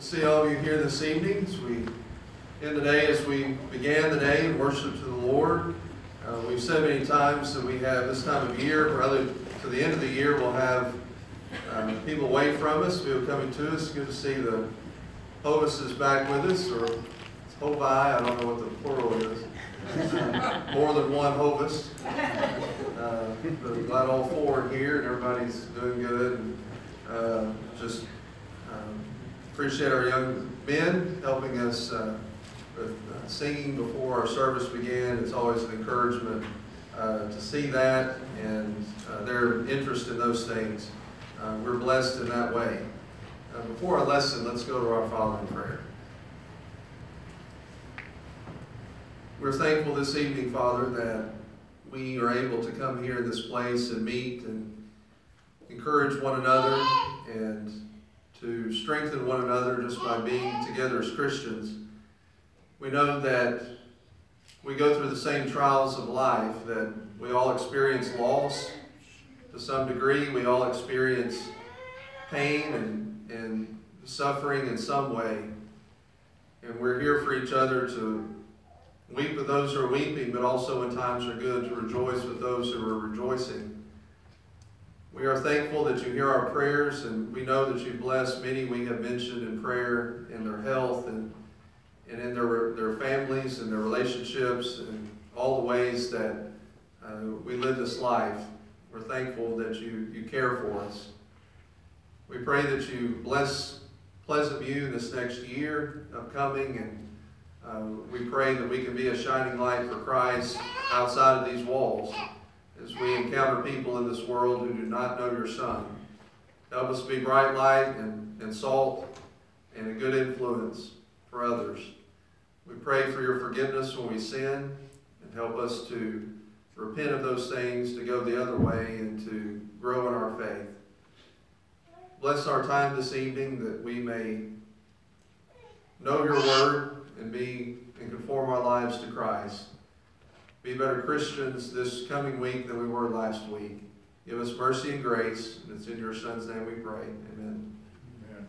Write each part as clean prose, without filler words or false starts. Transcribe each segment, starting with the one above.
See all of you here this evening as we end the day, as we began the day in worship to the Lord. We've said many times that we have this time of year, rather to the end of the year, we'll have people away from us, people coming to us. Good to see the Hovises back with us, or it's Hovi, I don't know what the plural is. More than one Hovis. But I'm glad all four are here and everybody's doing good. And, appreciate our young men helping us with singing before our service began. It's always an encouragement to see that and their interest in those things. We're blessed in that way. Before our lesson, let's go to our Father in prayer. We're thankful this evening, Father, that we are able to come here in this place and meet and encourage one another and to strengthen one another just by being together as Christians. We know that we go through the same trials of life, that we all experience loss to some degree. We all experience pain and suffering in some way. And we're here for each other to weep with those who are weeping, but also when times are good to rejoice with those who are rejoicing. We are thankful that you hear our prayers, and we know that you bless many we have mentioned in prayer in their health and in their families and their relationships and all the ways that we live this life. We're thankful that you care for us. We pray that you bless Pleasant View this next year upcoming, and we pray that we can be a shining light for Christ outside of these walls as we encounter people in this world who do not know your Son. Help us be bright light and salt and a good influence for others. We pray for your forgiveness when we sin, and help us to repent of those things, to go the other way, and to grow in our faith. Bless our time this evening that we may know your word and conform our lives to Christ. Be better Christians this coming week than we were last week. Give us mercy and grace, and it's in your Son's name we pray. Amen. Amen.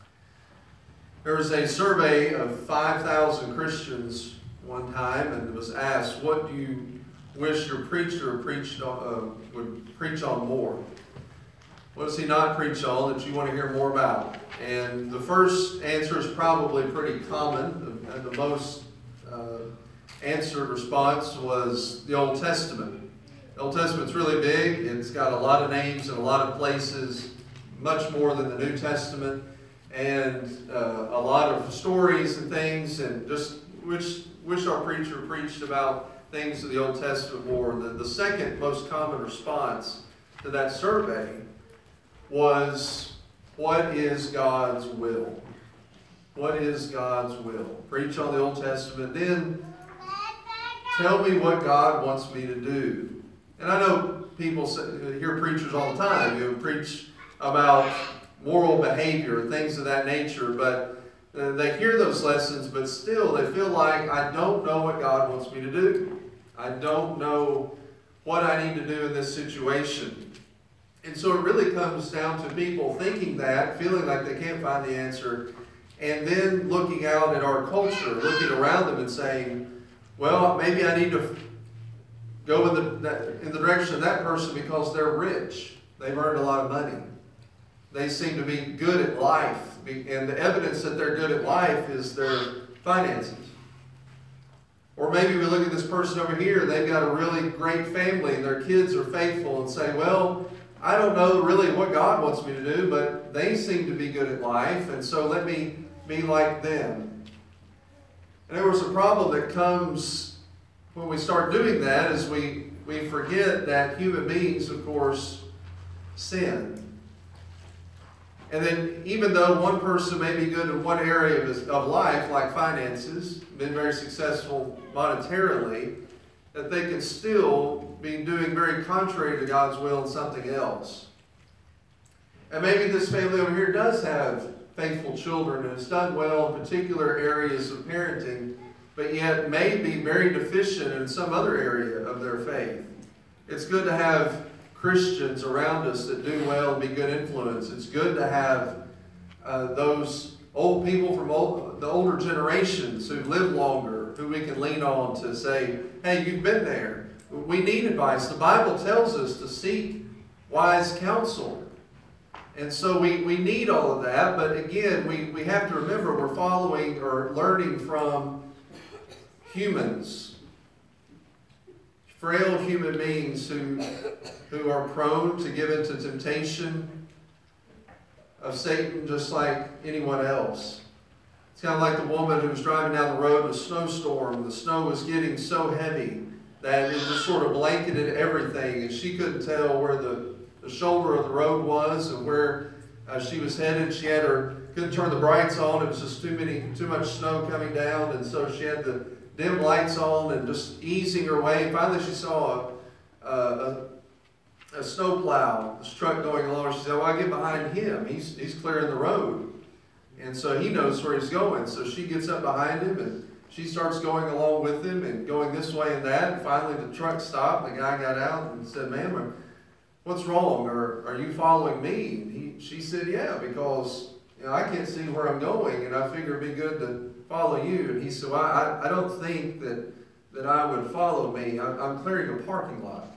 There was a survey of 5,000 Christians one time, and it was asked, what do you wish your preacher would preach on more? What does he not preach on that you want to hear more about? And the first answer is probably pretty common, and the most answered response was the Old Testament. The Old Testament's really big. It's got a lot of names in a lot of places, much more than the New Testament, and a lot of stories and things, and just wish our preacher preached about things of the Old Testament more. The second most common response to that survey was, what is God's will? What is God's will? Preach on the Old Testament, then tell me what God wants me to do. And I know people hear preachers all the time who preach about moral behavior and things of that nature, but they hear those lessons, but still they feel like, I don't know what God wants me to do. I don't know what I need to do in this situation. And so it really comes down to people thinking that, feeling like they can't find the answer, and then looking out at our culture, looking around them and saying, well, maybe I need to go in the direction of that person because they're rich. They've earned a lot of money. They seem to be good at life. And the evidence that they're good at life is their finances. Or maybe we look at this person over here, they've got a really great family and their kids are faithful, and say, well, I don't know really what God wants me to do, but they seem to be good at life, and so let me be like them. And there was a problem that comes when we start doing that, is we forget that human beings, of course, sin. And then even though one person may be good in one area of life, like finances, been very successful monetarily, that they can still be doing very contrary to God's will in something else. And maybe this family over here does have faithful children and has done well in particular areas of parenting, but yet may be very deficient in some other area of their faith. It's good to have Christians around us that do well and be good influence. It's good to have those old people from the older generations who live longer, who we can lean on to say, hey, you've been there. We need advice. The Bible tells us to seek wise counsel. And so we need all of that. But again, we have to remember we're following or learning from humans. Frail human beings who are prone to give into temptation of Satan just like anyone else. It's kind of like the woman who was driving down the road in a snowstorm. The snow was getting so heavy that it just sort of blanketed everything, and she couldn't tell where the shoulder of the road was and where she was headed. Couldn't turn the brights on. It was just too much snow coming down, and so she had the dim lights on and just easing her way. Finally, she saw a snowplow, this truck going along. She said, well, I get behind him. He's clearing the road. And so he knows where he's going. So she gets up behind him and she starts going along with him and going this way and that. And finally the truck stopped. The guy got out and said, ma'am, what's wrong? Or are you following me? And she said, yeah, because I can't see where I'm going and I figure it'd be good to follow you. And he said, well, I don't think that I would follow me. I'm clearing a parking lot.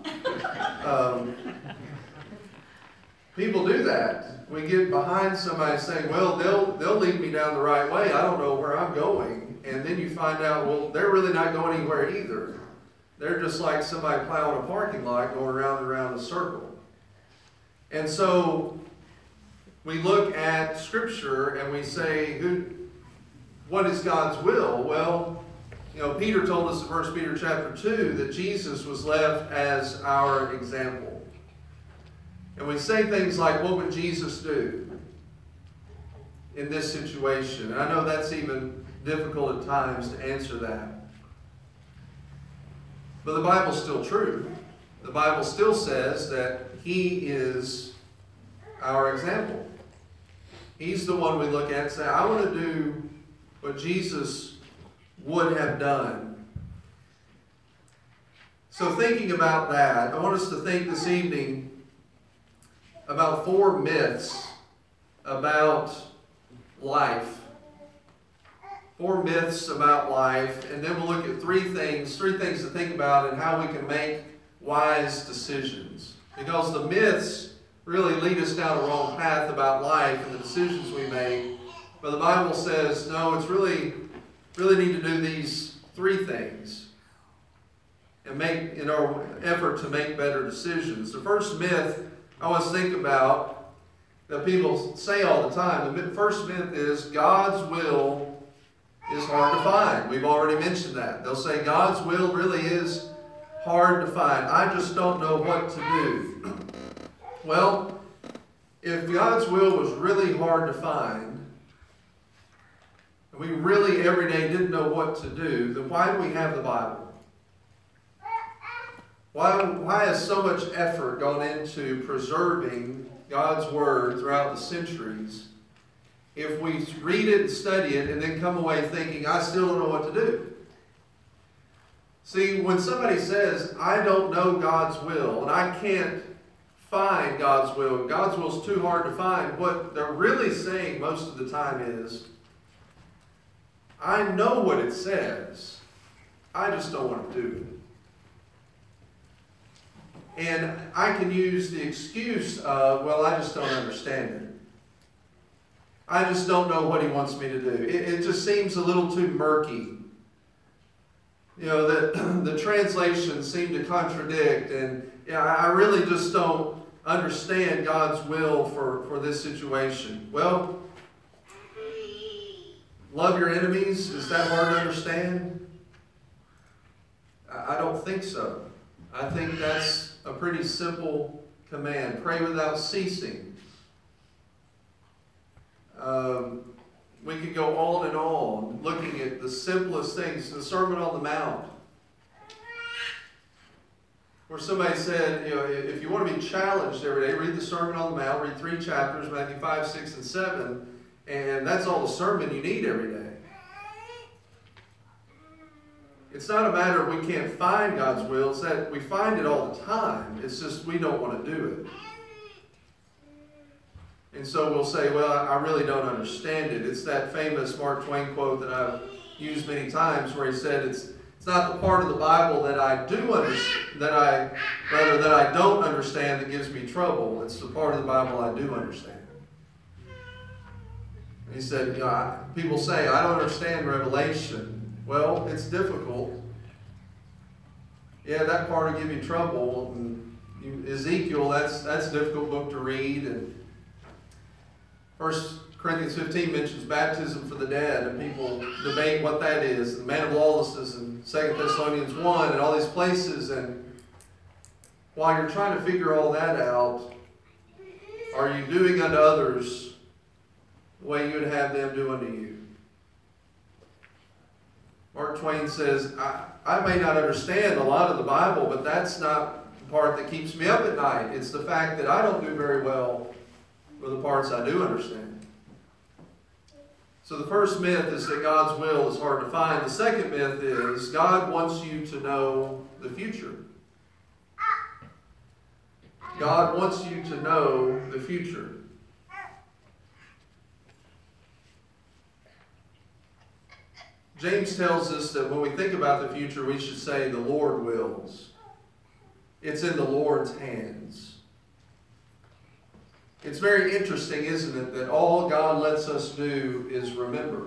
People do that. We get behind somebody saying, well, they'll lead me down the right way. I don't know where I'm going. And then you find out, well, they're really not going anywhere either. They're just like somebody plowing a parking lot going round and round a circle. And so we look at Scripture and we say, what is God's will? Well, Peter told us in 1 Peter chapter 2 that Jesus was left as our example. And we say things like, what would Jesus do in this situation? And I know that's even difficult at times to answer that. But the Bible's still true. The Bible still says that He is our example. He's the one we look at and say, I want to do what Jesus would have done. So thinking about that, I want us to think this evening about 4 myths about life. 4 myths about life, and then we'll look at 3 things to think about and how we can make wise decisions. Because the myths really lead us down a wrong path about life and the decisions we make. But the Bible says, no, it's really need to do these 3 things and make in our effort to make better decisions. The first myth I want to think about that people say all the time. The first myth is God's will is hard to find. We've already mentioned that. They'll say God's will really is hard to find. I just don't know what to do. Well, if God's will was really hard to find, and we really every day didn't know what to do, then why do we have the Bible? Why has so much effort gone into preserving God's Word throughout the centuries if we read it and study it and then come away thinking, I still don't know what to do? See, when somebody says, I don't know God's will and I can't find God's will is too hard to find, what they're really saying most of the time is, I know what it says, I just don't want to do it. And I can use the excuse of, well, I just don't understand it. I just don't know what He wants me to do. It just seems a little too murky. The translations seem to contradict, and I really just don't understand God's will for this situation. Well, love your enemies, is that hard to understand? I don't think so. I think that's a pretty simple command. Pray without ceasing. We could go on and on looking at the simplest things. The Sermon on the Mount, where somebody said, if you want to be challenged every day, read the Sermon on the Mount, read 3 chapters, Matthew 5, 6, and 7, and that's all the sermon you need every day. It's not a matter of we can't find God's will, it's that we find it all the time. It's just we don't want to do it. And so we'll say, well, I really don't understand it. It's that famous Mark Twain quote that I've used many times where he said, it's not the part of the Bible that I do understand, that I don't understand that gives me trouble. It's the part of the Bible I do understand. And he said, people say, I don't understand Revelation. Well, it's difficult. Yeah, that part will give you trouble. And Ezekiel, that's a difficult book to read. And 1 Corinthians 15 mentions baptism for the dead, and people debate what that is. The man of lawlessness in 2 Thessalonians 1 and all these places. And while you're trying to figure all that out, are you doing unto others the way you would have them do unto you? Mark Twain says, I may not understand a lot of the Bible, but that's not the part that keeps me up at night. It's the fact that I don't do very well with the parts I do understand. So the first myth is that God's will is hard to find. The second myth is God wants you to know the future. God wants you to know the future. James tells us that when we think about the future, we should say the Lord wills. It's in the Lord's hands. It's very interesting, isn't it, that all God lets us do is remember.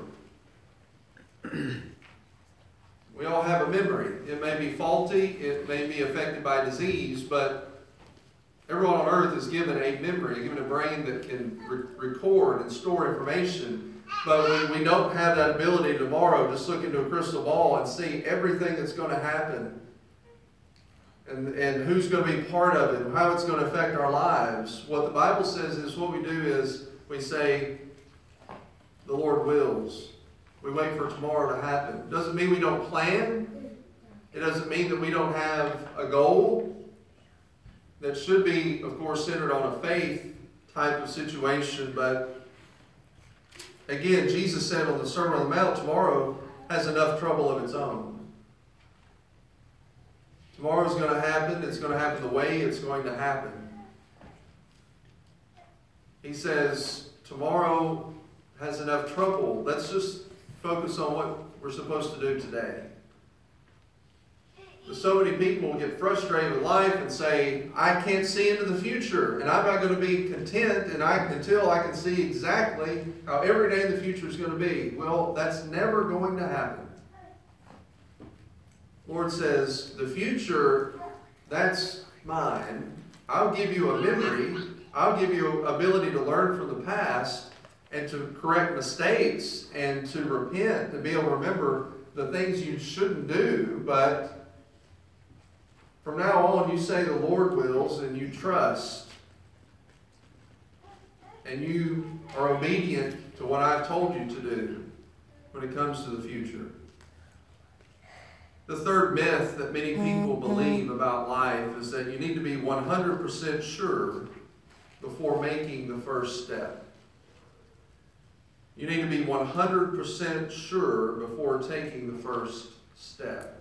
We all have a memory. It may be faulty, it may be affected by disease, but everyone on earth is given a memory, given a brain that can record and store information. But we don't have that ability tomorrow to just look into a crystal ball and see everything that's going to happen. And who's going to be part of it, and how it's going to affect our lives. What the Bible says is what we do is we say, the Lord wills. We wait for tomorrow to happen. It doesn't mean we don't plan. It doesn't mean that we don't have a goal. That should be, of course, centered on a faith type of situation. But again, Jesus said on the Sermon on the Mount, tomorrow has enough trouble of its own. Tomorrow's going to happen. It's going to happen the way it's going to happen. He says, tomorrow has enough trouble. Let's just focus on what we're supposed to do today. But so many people get frustrated with life and say, I can't see into the future, and I'm not going to be content until I can see exactly how every day in the future is going to be. Well, that's never going to happen. The Lord says, the future, that's mine. I'll give you a memory. I'll give you ability to learn from the past and to correct mistakes and to repent, to be able to remember the things you shouldn't do. But from now on, you say the Lord wills and you trust. And you are obedient to what I've told you to do when it comes to the future. The third myth that many people believe about life is that you need to be 100% sure before making the first step. You need to be 100% sure before taking the first step.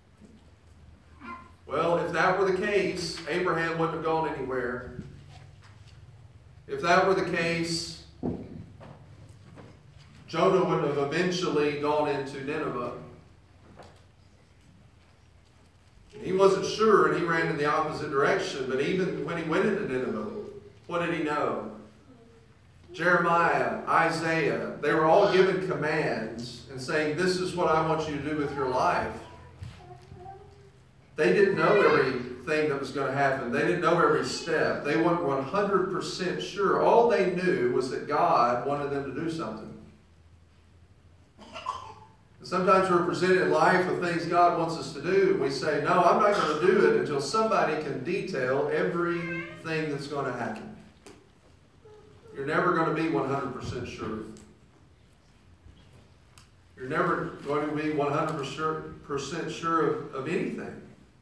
Well, if that were the case, Abraham wouldn't have gone anywhere. If that were the case, Jonah wouldn't have eventually gone into Nineveh. He wasn't sure and he ran in the opposite direction, but even when he went into Nineveh, what did he know? Jeremiah, Isaiah, they were all given commands and saying, this is what I want you to do with your life. They didn't know everything that was going to happen. They didn't know every step. They weren't 100% sure. All they knew was that God wanted them to do something. Sometimes we're presented in life with things God wants us to do. We say, no, I'm not going to do it until somebody can detail everything that's going to happen. You're never going to be 100% sure. You're never going to be 100% sure of anything.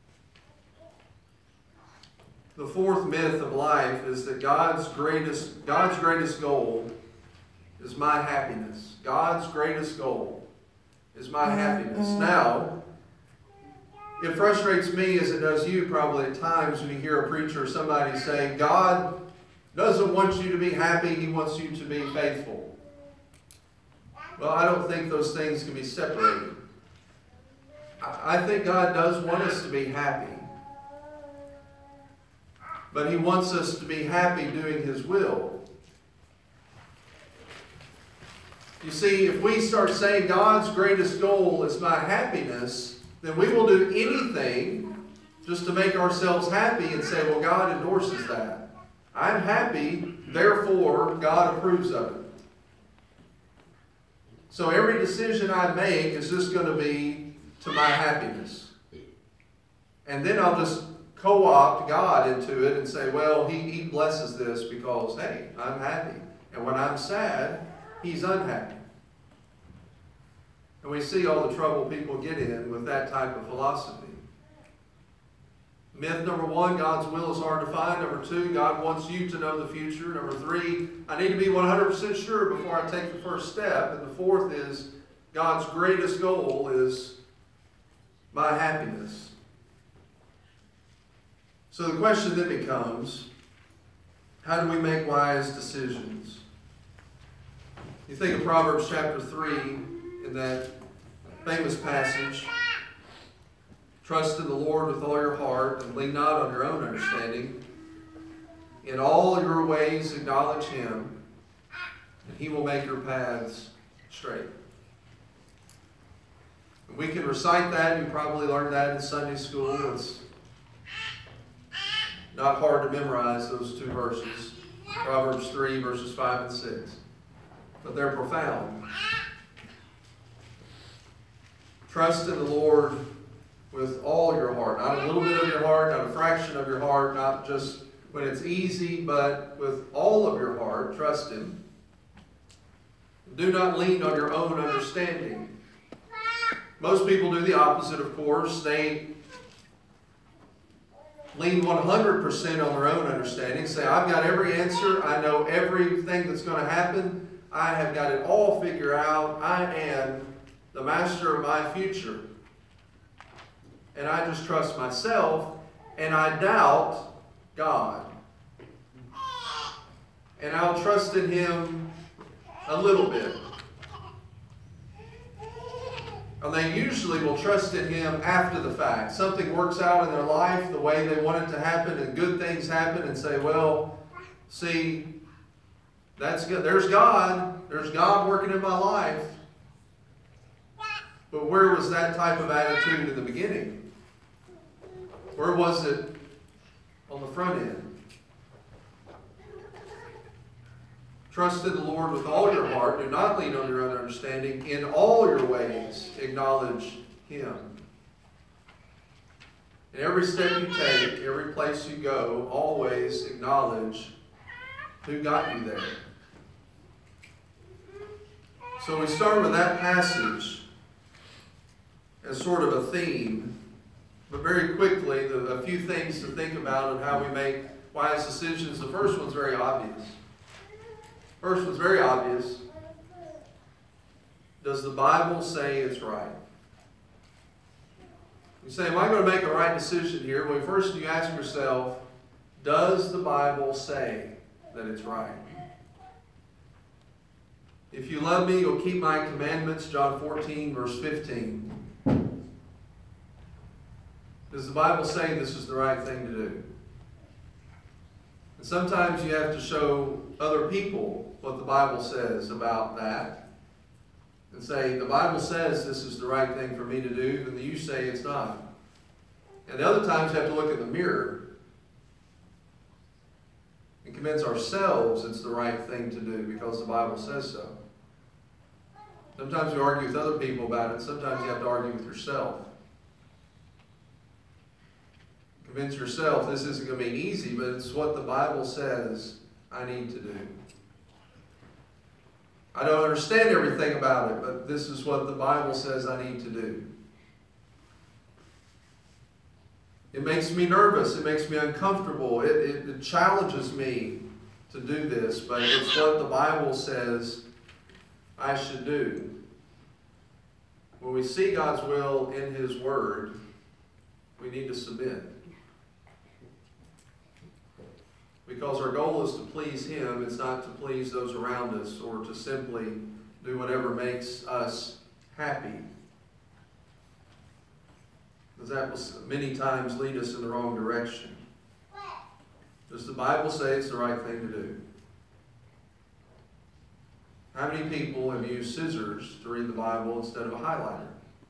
The fourth myth of life is that God's greatest goal is my happiness. God's greatest goal is my happiness. Now, it frustrates me as it does you probably at times when you hear a preacher or somebody say, God doesn't want you to be happy. He wants you to be faithful. Well, I don't think those things can be separated. I think God does want us to be happy. But He wants us to be happy doing His will. You see, if we start saying God's greatest goal is my happiness, then we will do anything just to make ourselves happy and say, well, God endorses that. I'm happy, therefore God approves of it. So every decision I make is just going to be to my happiness. And then I'll just co-opt God into it and say, well, He blesses this because, hey, I'm happy. And when I'm sad, He's unhappy. And we see all the trouble people get in with that type of philosophy. Myth number 1, God's will is hard to find. Number 2, God wants you to know the future. Number 3, I need to be 100% sure before I take the first step. And the fourth is, God's greatest goal is my happiness. So the question then becomes, how do we make wise decisions? You think of Proverbs chapter 3 in that famous passage. Trust in the Lord with all your heart and lean not on your own understanding. In all your ways acknowledge Him, and He will make your paths straight. And we can recite that. You probably learned that in Sunday school. It's not hard to memorize those 2 verses. Proverbs 3, verses 5 and 6. But they're profound. Trust in the Lord with all your heart. Not a little bit of your heart, not a fraction of your heart, not just when it's easy, but with all of your heart, trust Him. Do not lean on your own understanding. Most people do the opposite, of course. They lean 100% on their own understanding. Say, I've got every answer. I know everything that's going to happen. I have got it all figured out. I am the master of my future. And I just trust myself, and I doubt God. And I'll trust in Him a little bit. And they usually will trust in Him after the fact. Something works out in their life the way they want it to happen, and good things happen, and say, well, see, that's good. There's God. There's God working in my life. But where was that type of attitude in the beginning? Where was it on the front end? Trust in the Lord with all your heart. Do not lean on your own understanding. In all your ways, acknowledge Him. In every step you take, every place you go, always acknowledge who got you there. So we start with that passage as sort of a theme, but very quickly, a few things to think about of how we make wise decisions. The first one's very obvious. First one's very obvious. Does the Bible say it's right? You say, am I going to make a right decision here? Well, first you ask yourself, does the Bible say that it's right? If you love me, you'll keep my commandments, John 14, verse 15. Does the Bible say this is the right thing to do? And sometimes you have to show other people what the Bible says about that. And say, the Bible says this is the right thing for me to do, and you say it's not. And the other times you have to look in the mirror and convince ourselves it's the right thing to do because the Bible says so. Sometimes you argue with other people about it. Sometimes you have to argue with yourself. Convince yourself this isn't going to be easy, but it's what the Bible says I need to do. I don't understand everything about it, but this is what the Bible says I need to do. It makes me nervous. It makes me uncomfortable. It challenges me to do this, but it's what the Bible says I should do. When we see God's will in His Word, we need to submit. We Because our goal is to please Him. It's not to please those around us or to simply do whatever makes us happy. Because that will many times lead us in the wrong direction. Does the Bible say it's the right thing to do? How many people have used scissors to read the Bible instead of a highlighter?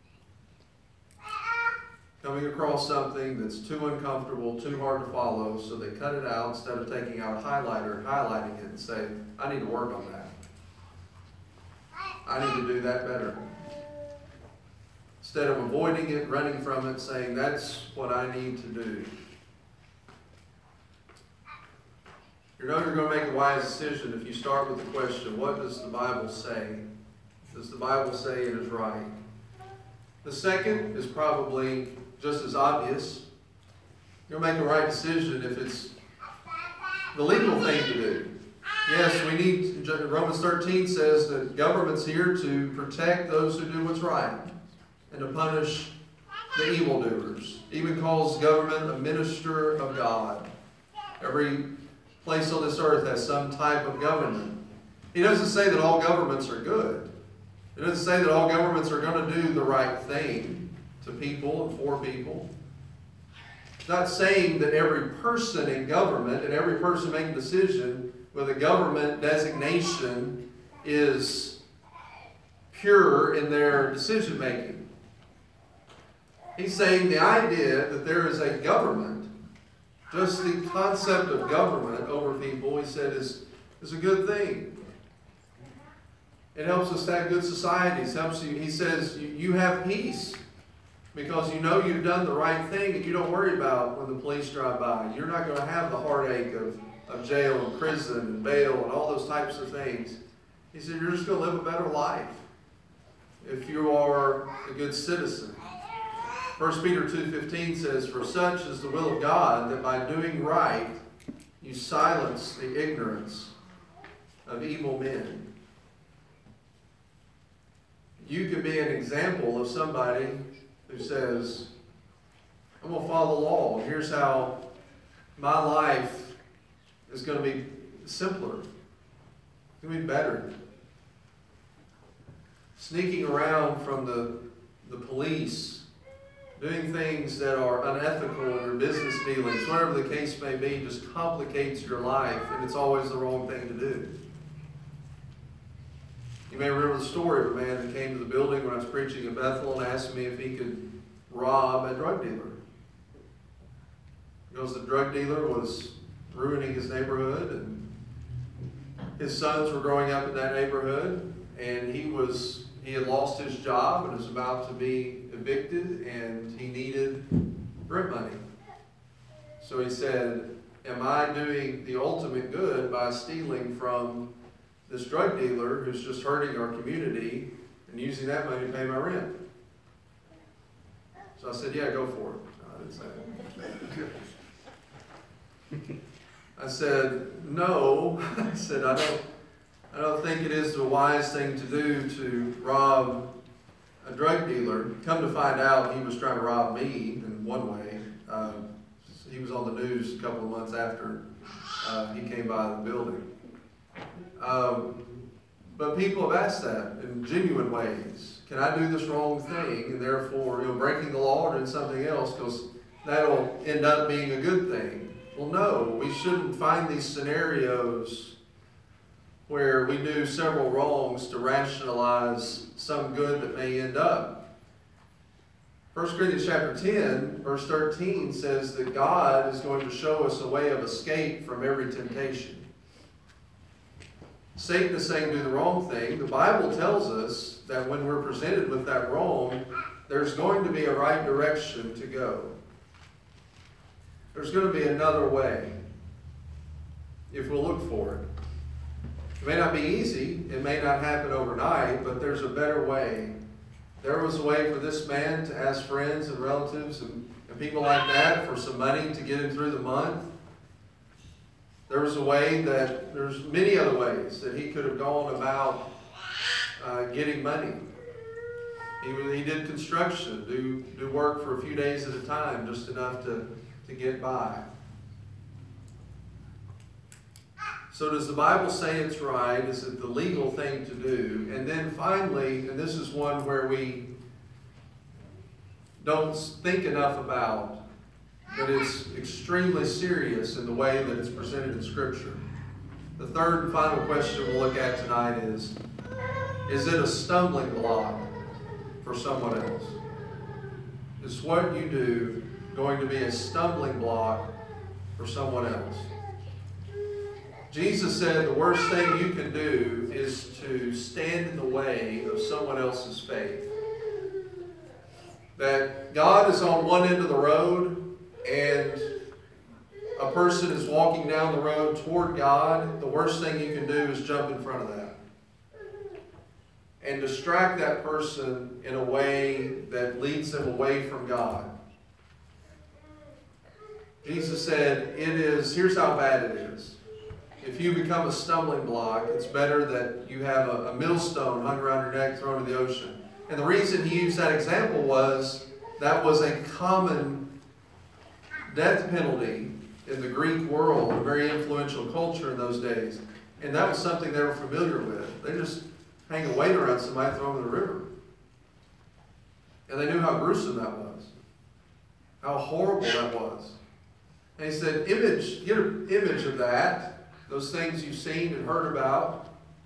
Coming across something that's too uncomfortable, too hard to follow, so they cut it out instead of taking out a highlighter and highlighting it and say, I need to work on that. I need to do that better. Instead of avoiding it, running from it, saying, that's what I need to do. You know you're going to make a wise decision if you start with the question, what does the Bible say? Does the Bible say it is right? The second is probably just as obvious. You'll make the right decision if it's the legal thing to do. Yes, we need, Romans 13 says that government's here to protect those who do what's right and to punish the evildoers. Even calls government a minister of God. Every place on this earth has some type of government. He doesn't say that all governments are good. He doesn't say that all governments are going to do the right thing to people and for people. It's not saying that every person in government and every person making a decision with a government designation is pure in their decision making. He's saying the idea that there is a government, just the concept of government over people, he said, is a good thing. It helps us to have good societies. Helps you. He says you have peace because you know you've done the right thing and you don't worry about when the police drive by. You're not going to have the heartache of jail and prison and bail and all those types of things. He said you're just going to live a better life if you are a good citizen. 1 Peter 2:15 says, for such is the will of God, that by doing right you silence the ignorance of evil men. You could be an example of somebody who says, I'm going to follow the law. Here's how my life is going to be simpler. It's going to be better. Sneaking around from the police, doing things that are unethical in your business dealings, whatever the case may be, just complicates your life, and it's always the wrong thing to do. You may remember the story of a man that came to the building when I was preaching in Bethel and asked me if he could rob a drug dealer. Because the drug dealer was ruining his neighborhood, and his sons were growing up in that neighborhood, and he had lost his job and was about to be evicted, and he needed rent money. So he said, am I doing the ultimate good by stealing from this drug dealer who's just hurting our community and using that money to pay my rent? So I said, yeah, go for it. No, I didn't say that. I said, no. I said, I don't think it is the wise thing to do to rob a drug dealer. Come to find out, he was trying to rob me in one way. He was on the news a couple of months after he came by the building. But people have asked that in genuine ways. Can I do this wrong thing and therefore, breaking the law or doing something else because that'll end up being a good thing? Well, no, we shouldn't find these scenarios where we do several wrongs to rationalize some good that may end up. 1 Corinthians chapter 10, verse 13 says that God is going to show us a way of escape from every temptation. Satan is saying do the wrong thing. The Bible tells us that when we're presented with that wrong, there's going to be a right direction to go. There's going to be another way if we'll look for it. It may not be easy. It may not happen overnight, but there's a better way. There was a way for this man to ask friends and relatives and people like that for some money to get him through the month. There was a way that, there's many other ways that he could have gone about getting money. He did construction, do work for a few days at a time, just enough to get by. So does the Bible say it's right? Is it the legal thing to do? And then finally, and this is one where we don't think enough about, but it's extremely serious in the way that it's presented in Scripture. The third and final question we'll look at tonight is it a stumbling block for someone else? Is what you do going to be a stumbling block for someone else? Jesus said the worst thing you can do is to stand in the way of someone else's faith. That God is on one end of the road and a person is walking down the road toward God, the worst thing you can do is jump in front of that and distract that person in a way that leads them away from God. Jesus said, here's how bad it is. If you become a stumbling block, it's better that you have a millstone hung around your neck, thrown to the ocean. And the reason he used that example was that was a common death penalty in the Greek world, a very influential culture in those days. And that was something they were familiar with. They just hang a weight around somebody, throw them in the river. And they knew how gruesome that was, how horrible that was. And he said, get an image of that, those things you've seen and heard about.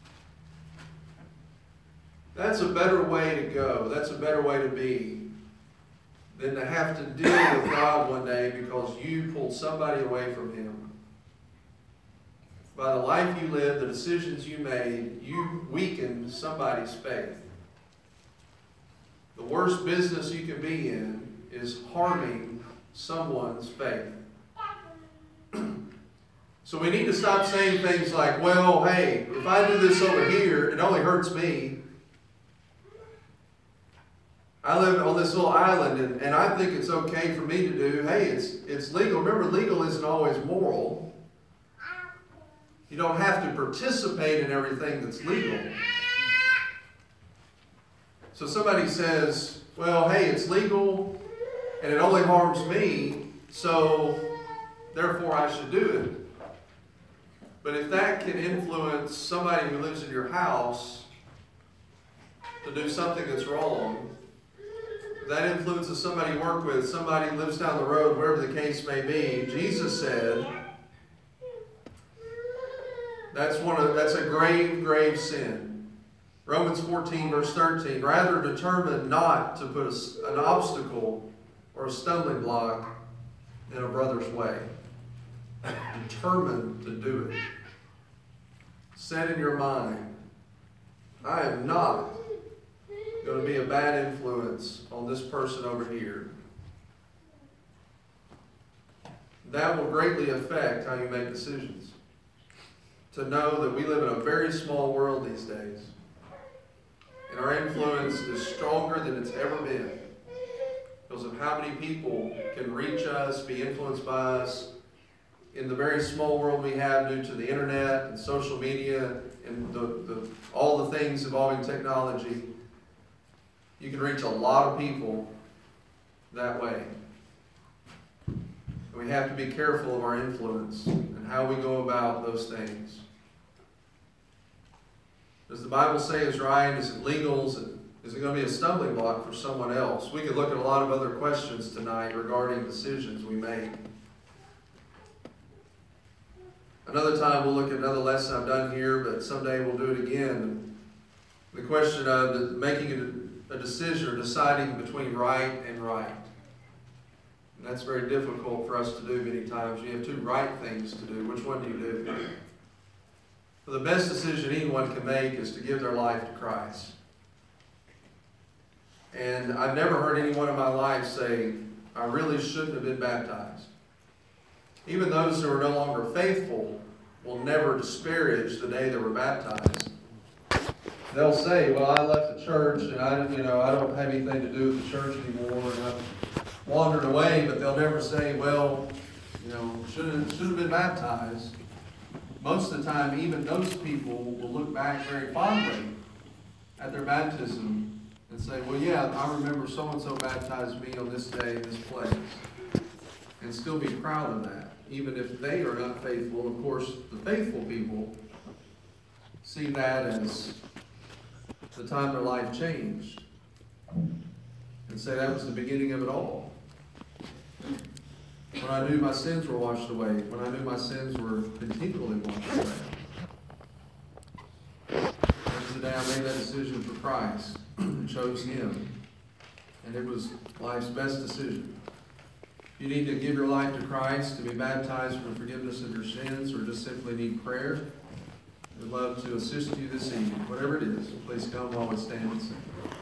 That's a better way to go. That's a better way to be than to have to deal with God one day because you pulled somebody away from Him. By the life you lived, the decisions you made, you weakened somebody's faith. The worst business you can be in is harming someone's faith. So we need to stop saying things like, well, hey, if I do this over here, it only hurts me. I live on this little island, and I think it's okay for me to do. Hey, it's legal. Remember, legal isn't always moral. You don't have to participate in everything that's legal. So somebody says, well, hey, it's legal, and it only harms me, so therefore I should do it. But if that can influence somebody who lives in your house to do something that's wrong, if that influences somebody you work with, somebody who lives down the road, wherever the case may be, Jesus said that's a grave, grave sin. Romans 14, verse 13, rather determined not to put an obstacle or a stumbling block in a brother's way. Determined to do it. Set in your mind, I am not going to be a bad influence on this person over here. That will greatly affect how you make decisions. To know that we live in a very small world these days. And our influence is stronger than it's ever been. Because of how many people can reach us, be influenced by us, in the very small world we have due to the internet and social media and all the things involving technology. You can reach a lot of people that way. We have to be careful of our influence and how we go about those things. Does the Bible say it's right? Is it legal? Is it going to be a stumbling block for someone else? We could look at a lot of other questions tonight regarding decisions we make. Another time we'll look at another lesson I've done here, but someday we'll do it again. The question of making a decision or deciding between right and right. And that's very difficult for us to do many times. You have two right things to do. Which one do you do? The best decision anyone can make is to give their life to Christ. And I've never heard anyone in my life say, I really shouldn't have been baptized. Even those who are no longer faithful will never disparage the day they were baptized. They'll say, well, I left the church and I don't have anything to do with the church anymore and I've wandered away, but they'll never say, well, should have been baptized. Most of the time, even those people will look back very fondly at their baptism and say, well, yeah, I remember so-and-so baptized me on this day in this place, and still be proud of that. even if they are not faithful. Of course, the faithful people see that as the time their life changed and say that was the beginning of it all. When I knew my sins were washed away, when I knew my sins were continually washed away. That was the day I made that decision for Christ and chose Him. And it was life's best decision. If you need to give your life to Christ, to be baptized for the forgiveness of your sins, or just simply need prayer, we'd love to assist you this evening. Whatever it is, please come while we stand and sing.